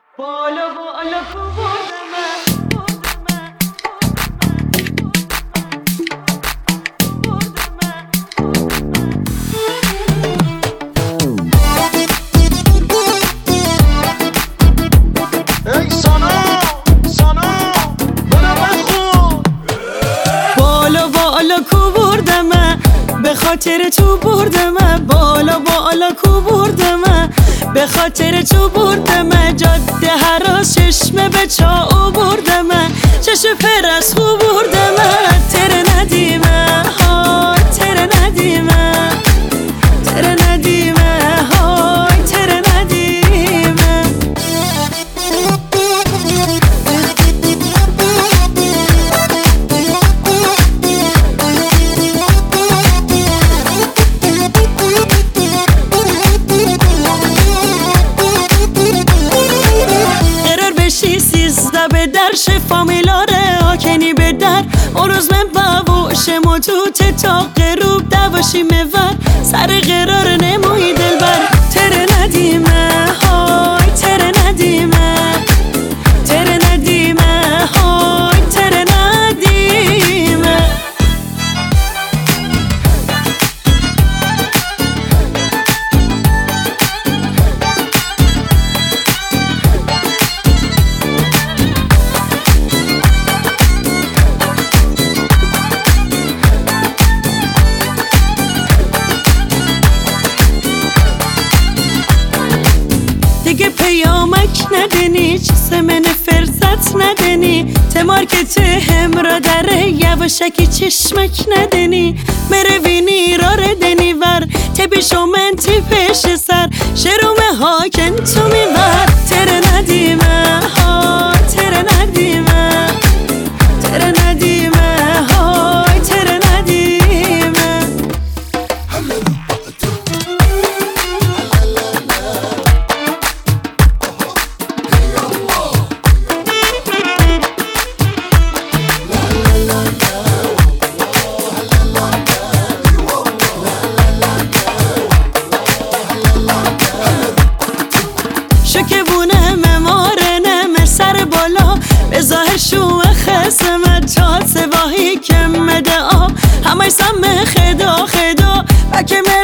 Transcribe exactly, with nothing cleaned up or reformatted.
بالا بالا کو بردمه به خاطر تو بردمه بالا بالا کو بردمه به خاطر تو بردمه جاده هراس چشمه به چاو بردمه چشم پرس خو بردمه تر ندیمه های تر ندیمه تر ندیمه های تر ندیمه به در فامیلاره آکنی به در اون روز من باوش متوت تا غروب دواشی مور سر قرار نموی دلبر تر ندیمه های تر ندیمه تر ندیمه های تر ندیمه دیگه پیامک ندنی چیز من فرزت ندنی تمارکت هم را داره یواشکی چشمک ندنی مروینی را ردنی ور تبیشو من تی پیش سر شرومه هاکن تو میور تر ندیمه ها تر ندیمه تر ندیمه های تر ندیمه شکبونه ممارنه سر بالا به ظاهر شو خسمت تا سواهی کم مده آب همه سم خدا خدا بکم